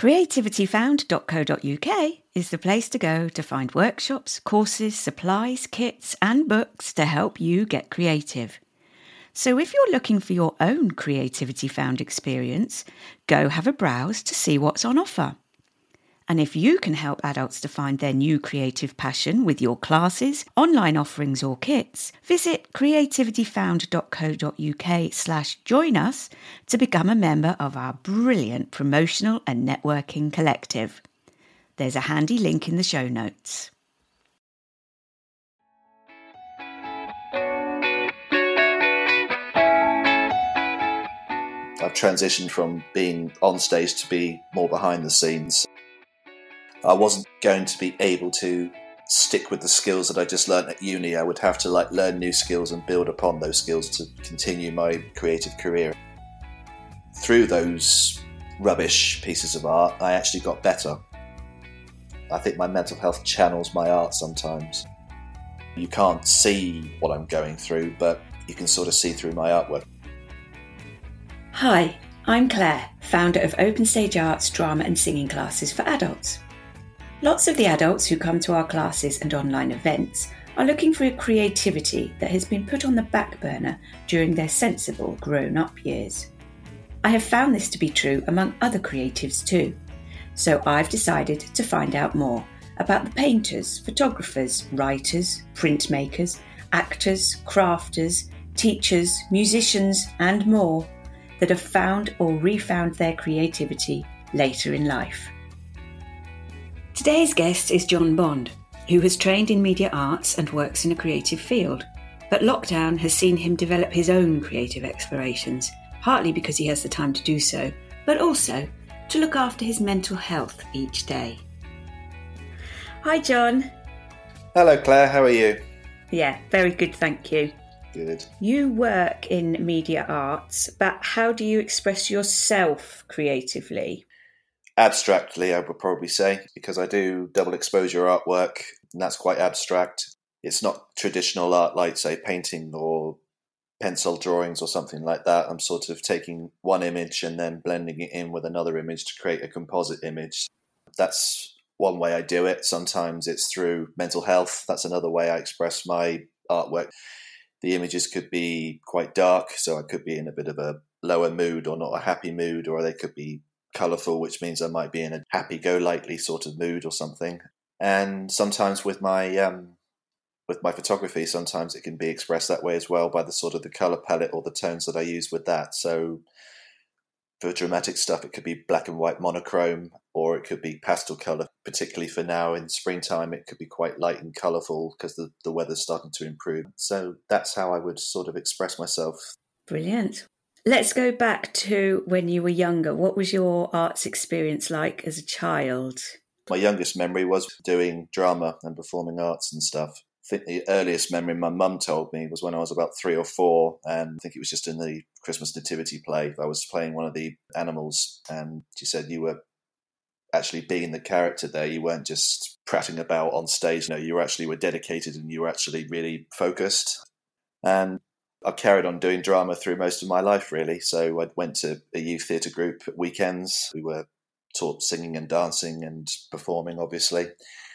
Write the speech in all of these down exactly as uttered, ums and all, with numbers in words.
creativity found dot co dot uk is the place to go to find workshops, courses, supplies, kits and books to help you get creative. So if you're looking for your own Creativity Found experience, go have a browse to see what's on offer. And if you can help adults to find their new creative passion with your classes, online offerings or kits, visit creativity found dot co dot uk slash join us to become a member of our brilliant promotional and networking collective. There's a handy link in the show notes. I've transitioned from being on stage to be more behind the scenes. I wasn't going to be able to stick with the skills that I just learnt at uni. I would have to like learn new skills and build upon those skills to continue my creative career. Through those rubbish pieces of art, I actually got better. I think my mental health channels my art sometimes. You can't see what I'm going through, but you can sort of see through my artwork. Hi, I'm Claire, founder of Open Stage Arts drama and singing classes for adults. Lots of the adults who come to our classes and online events are looking for a creativity that has been put on the back burner during their sensible grown-up years. I have found this to be true among other creatives too, so I've decided to find out more about the painters, photographers, writers, printmakers, actors, crafters, teachers, musicians and more that have found or refound their creativity later in life. Today's guest is John Bond, who has trained in media arts and works in a creative field. But lockdown has seen him develop his own creative explorations, partly because he has the time to do so, but also to look after his mental health each day. Hi, John. Hello, Claire. How are you? Yeah, very good, thank you. Good. You work in media arts, but how do you express yourself creatively? Abstractly, I would probably say, because I do double exposure artwork, and that's quite abstract. It's not traditional art like, say, painting or pencil drawings or something like that. I'm sort of taking one image and then blending it in with another image to create a composite image. That's one way I do it. Sometimes it's through mental health. That's another way I express my artwork. The images could be quite dark, so I could be in a bit of a lower mood or not a happy mood, or they could be colourful, which means I might be in a happy-go-lucky sort of mood or something. And sometimes with my um, with my photography, sometimes it can be expressed that way as well by the sort of the colour palette or the tones that I use with that. So for dramatic stuff, it could be black and white monochrome, or it could be pastel colour. Particularly for now in springtime, it could be quite light and colourful because the, the weather's starting to improve. So that's how I would sort of express myself. Brilliant. Let's go back to when you were younger. What was your arts experience like as a child? My youngest memory was doing drama and performing arts and stuff. I think the earliest memory my mum told me was when I was about three or four, and I think it was just in the Christmas nativity play. I was playing one of the animals, and she said you were actually being the character there. You weren't just prattling about on stage. No, you actually were dedicated and you were actually really focused. And I carried on doing drama through most of my life, really. So I went to a youth theatre group at weekends. We were taught singing and dancing and performing, obviously.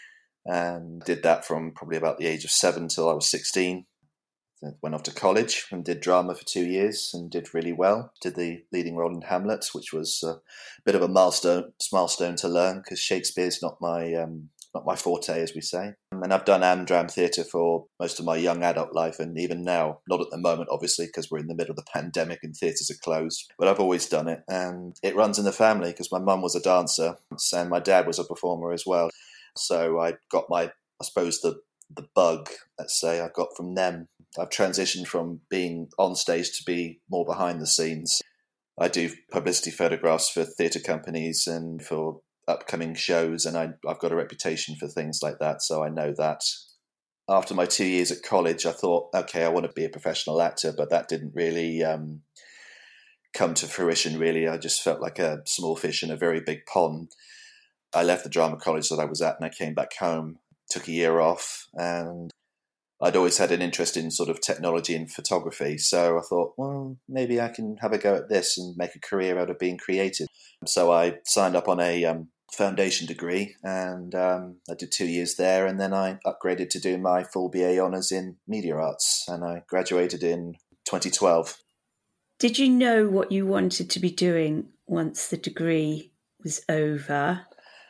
And did that from probably about the age of seven till I was sixteen. Then went off to college and did drama for two years and did really well. Did the leading role in Hamlet, which was a bit of a milestone milestone to learn because Shakespeare's not my um, not my forte, as we say. And I've done Amdram theatre for most of my young adult life, and even now, not at the moment, obviously, because we're in the middle of the pandemic and theatres are closed. But I've always done it, and it runs in the family because my mum was a dancer and my dad was a performer as well. So I got my, I suppose, the the bug, let's say, I got from them. I've transitioned from being on stage to be more behind the scenes. I do publicity photographs for theatre companies and for upcoming shows, and I, I've got a reputation for things like that, so I know that. After my two years at college, I thought, okay, I want to be a professional actor, but that didn't really um, come to fruition, really. I just felt like a small fish in a very big pond. I left the drama college that I was at and I came back home, took a year off, and I'd always had an interest in sort of technology and photography. So I thought, well, maybe I can have a go at this and make a career out of being creative. So I signed up on a um, foundation degree, and um, I did two years there, and then I upgraded to doing my full B A honours in media arts, and I graduated in twenty twelve. Did you know what you wanted to be doing once the degree was over?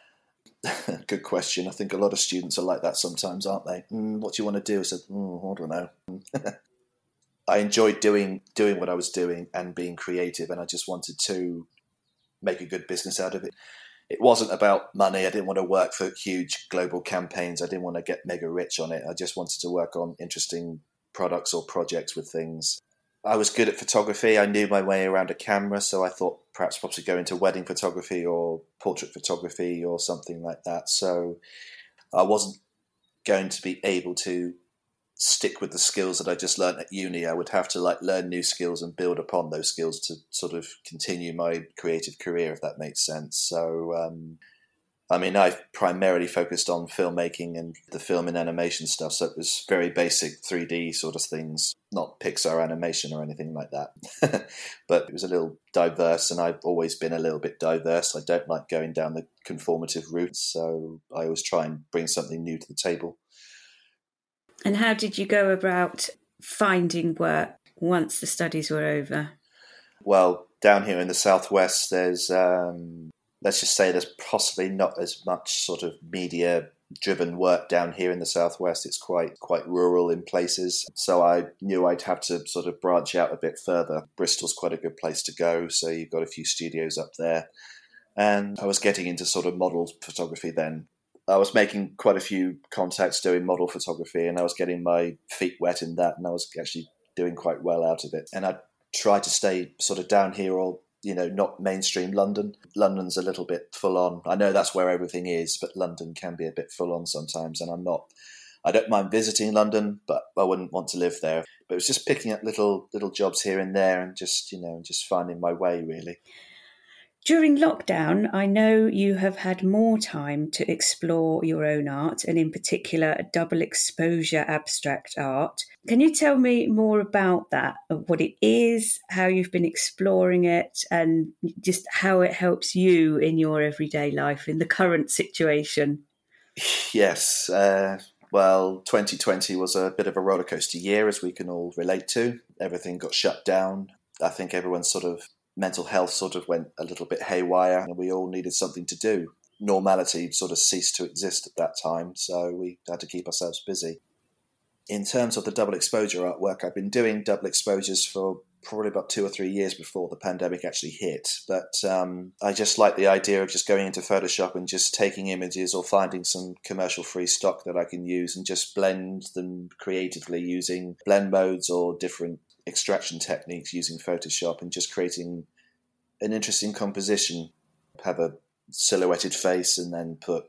Good question. I think a lot of students are like that sometimes, aren't they? Mm, what do you want to do? I said, mm, I don't know. I enjoyed doing doing what I was doing and being creative, and I just wanted to make a good business out of it. It wasn't about money. I didn't want to work for huge global campaigns. I didn't want to get mega rich on it. I just wanted to work on interesting products or projects with things. I was good at photography. I knew my way around a camera, so I thought perhaps possibly go into wedding photography or portrait photography or something like that. So I wasn't going to be able to stick with the skills that I just learned at uni. I would have to like learn new skills and build upon those skills to sort of continue my creative career, if that makes sense. So, um, I mean, I've primarily focused on filmmaking and the film and animation stuff, so it was very basic three D sort of things, not Pixar animation or anything like that. But it was a little diverse, and I've always been a little bit diverse. I don't like going down the conformative route, so I always try and bring something new to the table. And how did you go about finding work once the studies were over? Well, down here in the southwest, there's... Um, let's just say there's possibly not as much sort of media-driven work down here in the southwest. It's quite quite rural in places. So I knew I'd have to sort of branch out a bit further. Bristol's quite a good place to go, so you've got a few studios up there. And I was getting into sort of model photography then. I was making quite a few contacts doing model photography, and I was getting my feet wet in that, and I was actually doing quite well out of it. And I tried to stay sort of down here or you know, not mainstream London. London's a little bit full on. I know that's where everything is, but London can be a bit full on sometimes. And I'm not, I don't mind visiting London, but I wouldn't want to live there. But it was just picking up little, little jobs here and there and just, you know, just finding my way really. During lockdown, I know you have had more time to explore your own art, and in particular, double exposure abstract art. Can you tell me more about that, what it is, how you've been exploring it, and just how it helps you in your everyday life in the current situation? Yes. Uh, well, twenty twenty was a bit of a rollercoaster year, as we can all relate to. Everything got shut down. I think everyone's sort of mental health sort of went a little bit haywire, and we all needed something to do. Normality sort of ceased to exist at that time, so we had to keep ourselves busy. In terms of the double exposure artwork, I've been doing double exposures for probably about two or three years before the pandemic actually hit. But um, I just like the idea of just going into Photoshop and just taking images or finding some commercial free stock that I can use and just blend them creatively using blend modes or different extraction techniques using Photoshop, and just creating an interesting composition. Have a silhouetted face and then put,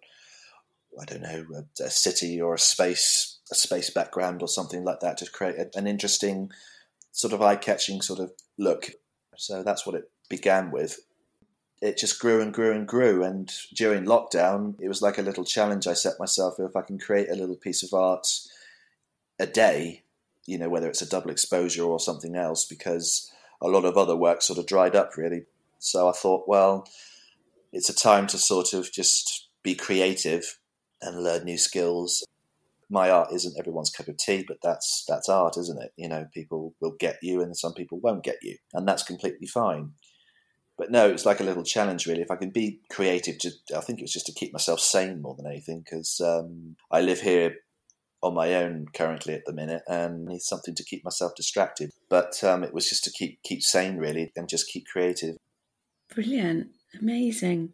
I don't know, a, a city or a space, a space background or something like that to create a, an interesting sort of eye-catching sort of look. So that's what it began with. It just grew and grew and grew, and during lockdown it was like a little challenge I set myself. If I can create a little piece of art a day, you know, whether it's a double exposure or something else, because a lot of other work sort of dried up really. So I thought, well, it's a time to sort of just be creative and learn new skills. My art isn't everyone's cup of tea, but that's that's art, isn't it? You know, people will get you and some people won't get you, and that's completely fine. But no, it's like a little challenge really. If I can be creative, to, I think it was just to keep myself sane more than anything, because um, I live here on my own currently at the minute and need something to keep myself distracted. But um, it was just to keep keep sane really, and just keep creative. Brilliant. Amazing.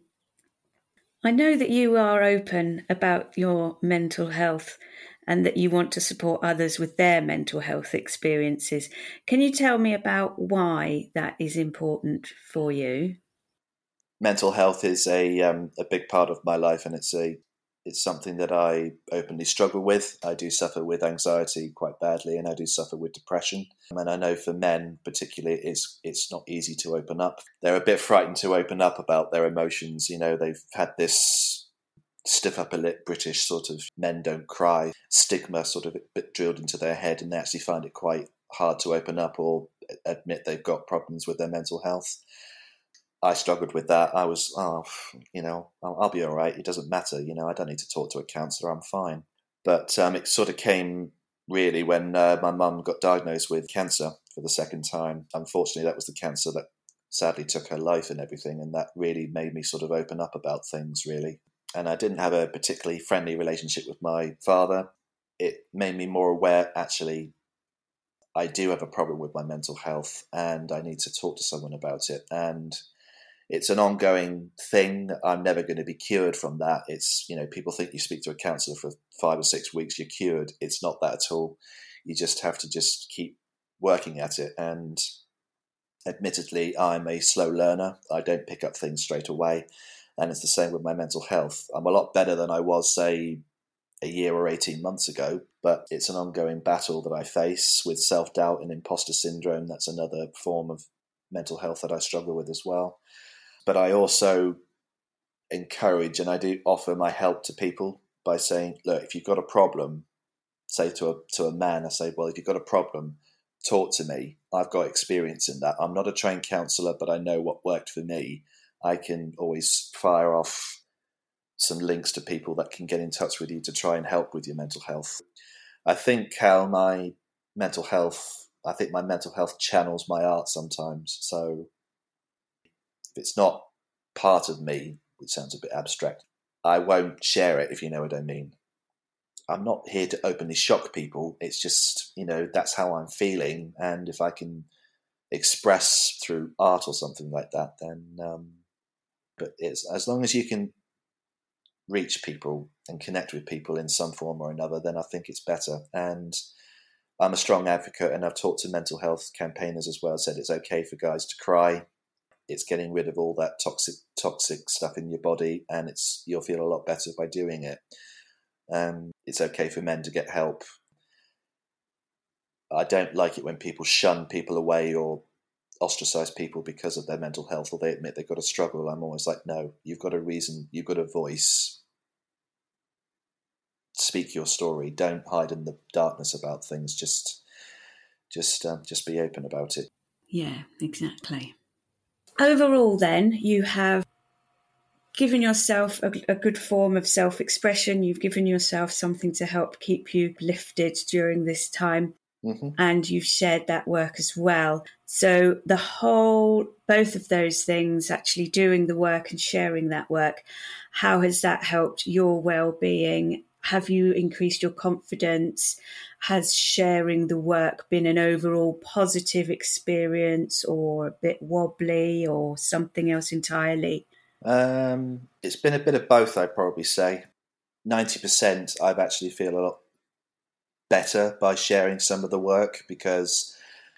I know that you are open about your mental health and that you want to support others with their mental health experiences. Can you tell me about why that is important for you? Mental health is a um, a big part of my life, and it's a It's something that I openly struggle with. I do suffer with anxiety quite badly, and I do suffer with depression. And I know for men particularly, it's it's not easy to open up. They're a bit frightened to open up about their emotions. You know, they've had this stiff upper lip British sort of men don't cry stigma sort of a bit drilled into their head, and they actually find it quite hard to open up or admit they've got problems with their mental health. I struggled with that. I was, oh, you know, I'll, I'll be all right. It doesn't matter. You know, I don't need to talk to a counsellor. I'm fine. But um, it sort of came really when uh, my mum got diagnosed with cancer for the second time. Unfortunately, that was the cancer that sadly took her life and everything. And that really made me sort of open up about things, really. And I didn't have a particularly friendly relationship with my father. It made me more aware, actually, I do have a problem with my mental health and I need to talk to someone about it. And it's an ongoing thing. I'm never going to be cured from that. It's, you know, people think you speak to a counsellor for five or six weeks, you're cured. It's not that at all. You just have to just keep working at it. And admittedly, I'm a slow learner. I don't pick up things straight away. And it's the same with my mental health. I'm a lot better than I was, say, a year or eighteen months ago, but it's an ongoing battle that I face with self-doubt and imposter syndrome. That's another form of mental health that I struggle with as well. But I also encourage and I do offer my help to people by saying, look, if you've got a problem, say to a to a man, I say, well, if you've got a problem, talk to me. I've got experience in that. I'm not a trained counsellor, but I know what worked for me. I can always fire off some links to people that can get in touch with you to try and help with your mental health. I think how my mental health, I think my mental health channels my art sometimes. So if it's not part of me, which sounds a bit abstract, I won't share it, if you know what I mean. I'm not here to openly shock people. It's just, you know, that's how I'm feeling. And if I can express through art or something like that, then, um, but it's as long as you can reach people and connect with people in some form or another, then I think it's better. And I'm a strong advocate, and I've talked to mental health campaigners as well, said it's okay for guys to cry. It's getting rid of all that toxic toxic stuff in your body, and it's you'll feel a lot better by doing it. And it's okay for men to get help. I don't like it when people shun people away or ostracize people because of their mental health, or they admit they've got a struggle. I'm always like, no, you've got a reason, you've got a voice. Speak your story. Don't hide in the darkness about things. Just, just, um, just be open about it. Yeah, exactly. Overall, then, you have given yourself a, a good form of self-expression. You've given yourself something to help keep you lifted during this time. Mm-hmm. And you've shared that work as well. So the whole, both of those things, actually doing the work and sharing that work, how has that helped your well-being? Have you increased your confidence? Has sharing the work been an overall positive experience, or a bit wobbly, or something else entirely? Um, it's been a bit of both, I'd probably say. ninety percent I've actually feel a lot better by sharing some of the work, because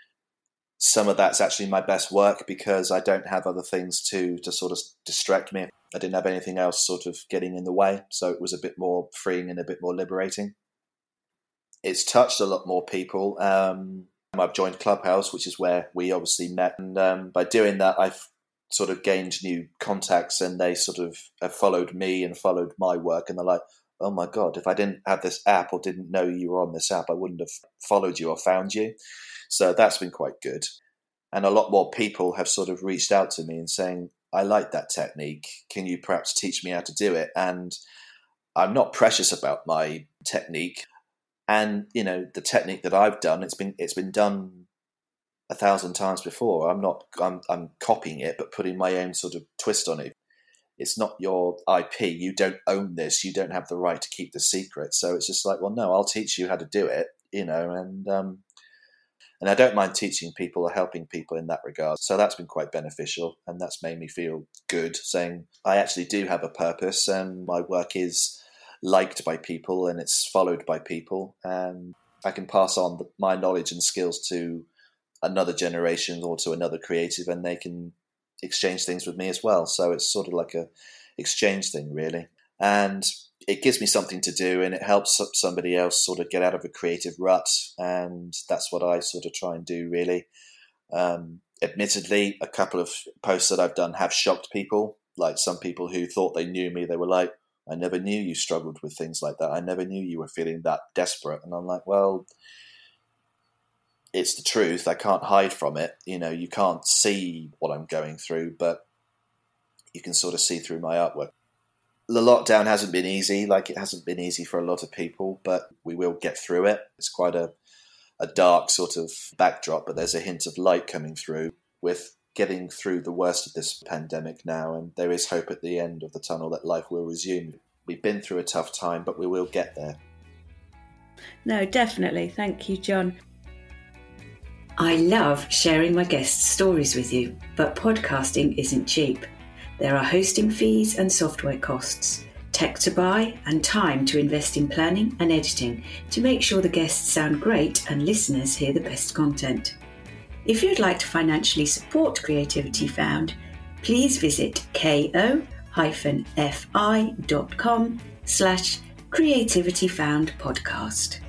some of that's actually my best work, because I don't have other things to to sort of distract me. I didn't have anything else sort of getting in the way, so it was a bit more freeing and a bit more liberating. It's touched a lot more people. Um, I've joined Clubhouse, which is where we obviously met, and um, by doing that I've sort of gained new contacts, and they sort of have followed me and followed my work, and they're like, oh my God, if I didn't have this app or didn't know you were on this app, I wouldn't have followed you or found you. So that's been quite good. And a lot more people have sort of reached out to me and saying, I like that technique. Can you perhaps teach me how to do it? And I'm not precious about my technique. And, you know, the technique that I've done, it's been it's been done a thousand times before. I'm not I'm I'm copying it, but putting my own sort of twist on it. It's not your I P. You don't own this. You don't have the right to keep the secret. So it's just like, well, no, I'll teach you how to do it, you know, and um, and I don't mind teaching people or helping people in that regard. So that's been quite beneficial, and that's made me feel good, saying I actually do have a purpose, and my work is liked by people and it's followed by people, and I can pass on the, my knowledge and skills to another generation or to another creative, and they can exchange things with me as well. So it's sort of like a exchange thing, really. And it gives me something to do, and it helps somebody else sort of get out of a creative rut. And that's what I sort of try and do, really. Um, admittedly, a couple of posts that I've done have shocked people. Like some people who thought they knew me, they were like, I never knew you struggled with things like that. I never knew you were feeling that desperate. And I'm like, well, it's the truth. I can't hide from it. You know, you can't see what I'm going through, but you can sort of see through my artwork. The lockdown hasn't been easy, like it hasn't been easy for a lot of people, but we will get through it. It's quite a, a dark sort of backdrop, but there's a hint of light coming through. With getting through the worst of this pandemic now, and there is hope at the end of the tunnel that life will resume. We've been through a tough time, but we will get there. No, definitely. Thank you, John. I love sharing my guests' stories with you, but podcasting isn't cheap. There are hosting fees and software costs, tech to buy, and time to invest in planning and editing to make sure the guests sound great and listeners hear the best content. If you'd like to financially support Creativity Found, please visit ko-fi.com slash Creativity Found podcast.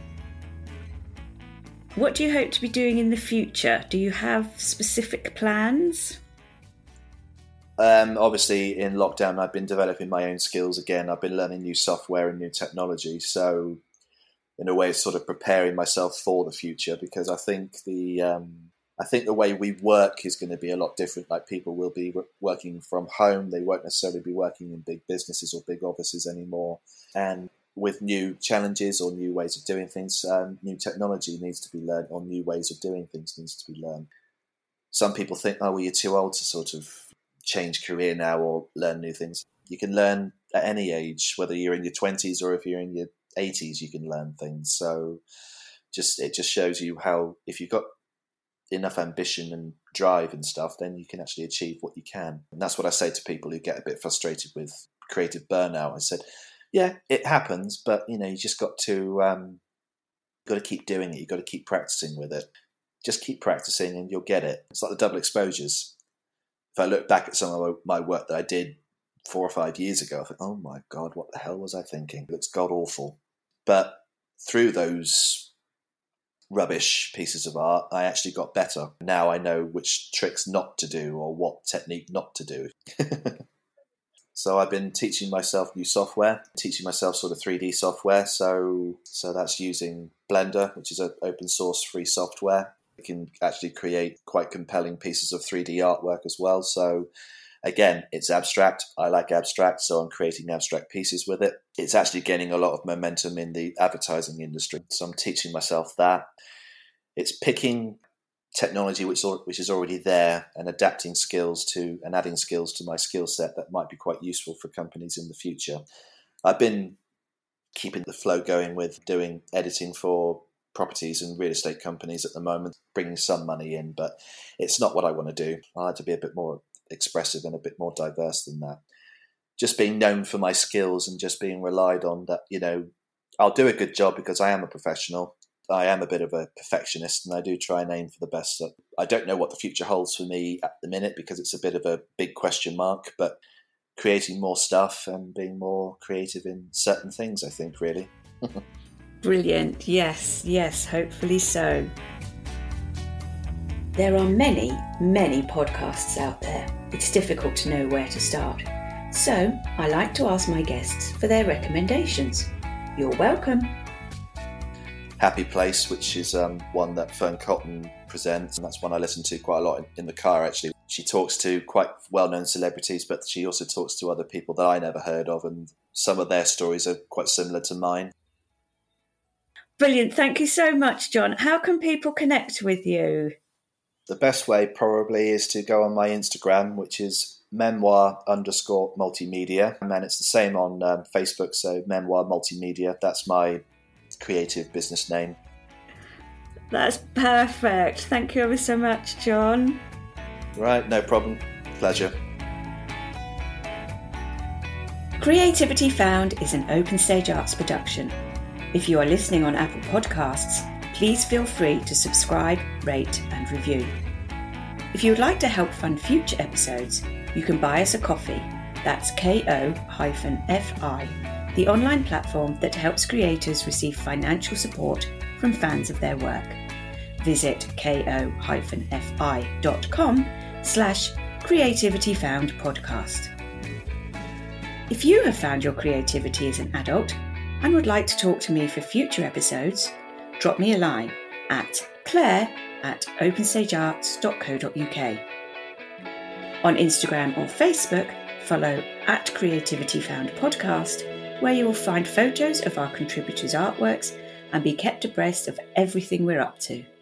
What do you hope to be doing in the future? Do you have specific plans? Um, obviously, in lockdown, I've been developing my own skills again. I've been learning new software and new technology. So, in a way, sort of preparing myself for the future, because I think the um, I think the way we work is going to be a lot different. Like, people will be working from home. They won't necessarily be working in big businesses or big offices anymore. And with new challenges or new ways of doing things, um, new technology needs to be learned, or new ways of doing things needs to be learned. Some people think, oh, well, you're too old to sort of change career now or learn new things. You can learn at any age, whether you're in your twenties or if you're in your eighties, you can learn things. So just it just shows you how, if you've got enough ambition and drive and stuff, then you can actually achieve what you can. And that's what I say to people who get a bit frustrated with creative burnout. I said, yeah, it happens, but you know, you just got to um, got to keep doing it. You've got to keep practicing with it. Just keep practicing and you'll get it. It's like the double exposures. If I look back at some of my work that I did four or five years ago, I think, oh my God, what the hell was I thinking? It looks god awful. But through those rubbish pieces of art, I actually got better. Now I know which tricks not to do or what technique not to do. So I've been teaching myself new software, teaching myself sort of three D software. So, so that's using Blender, which is an open source free software. You can actually create quite compelling pieces of three D artwork as well. So again, it's abstract. I like abstract, so I'm creating abstract pieces with it. It's actually gaining a lot of momentum in the advertising industry. So I'm teaching myself that. It's picking technology which which is already there and adapting skills to and adding skills to my skill set that might be quite useful for companies in the future. I've been keeping the flow going with doing editing for properties and real estate companies at the moment, bringing some money in, but it's not what I want to do. I like to be a bit more expressive and a bit more diverse than that. Just being known for my skills and just being relied on that, you know, I'll do a good job because I am a professional. I am a bit of a perfectionist and I do try and aim for the best. So I don't know what the future holds for me at the minute because it's a bit of a big question mark, but creating more stuff and being more creative in certain things, I think, really. Brilliant. Yes, yes, hopefully so. There are many, many podcasts out there. It's difficult to know where to start. So I like to ask my guests for their recommendations. You're welcome. Happy Place, which is um, one that Fern Cotton presents, and that's one I listen to quite a lot in, in the car, actually. She talks to quite well-known celebrities, but she also talks to other people that I never heard of, and some of their stories are quite similar to mine. Brilliant. Thank you so much, John. How can people connect with you? The best way probably is to go on my Instagram, which is memoir underscore multimedia. And then it's the same on um, Facebook, so memoir multimedia. That's my creative business name. That's perfect. Thank you ever so much, John. Right, no problem. Pleasure. Creativity Found is an Open Stage Arts production. If you are listening on Apple Podcasts, please feel free to subscribe, rate and review. If you would like to help fund future episodes, you can buy us a coffee. That's ko-fi, the online platform that helps creators receive financial support from fans of their work. Visit ko-fi.com slash Creativity Found podcast. If you have found your creativity as an adult and would like to talk to me for future episodes, drop me a line at claire at openstagearts dot co dot uk. On Instagram or Facebook, follow at Creativity Found Podcast, where you will find photos of our contributors' artworks and be kept abreast of everything we're up to.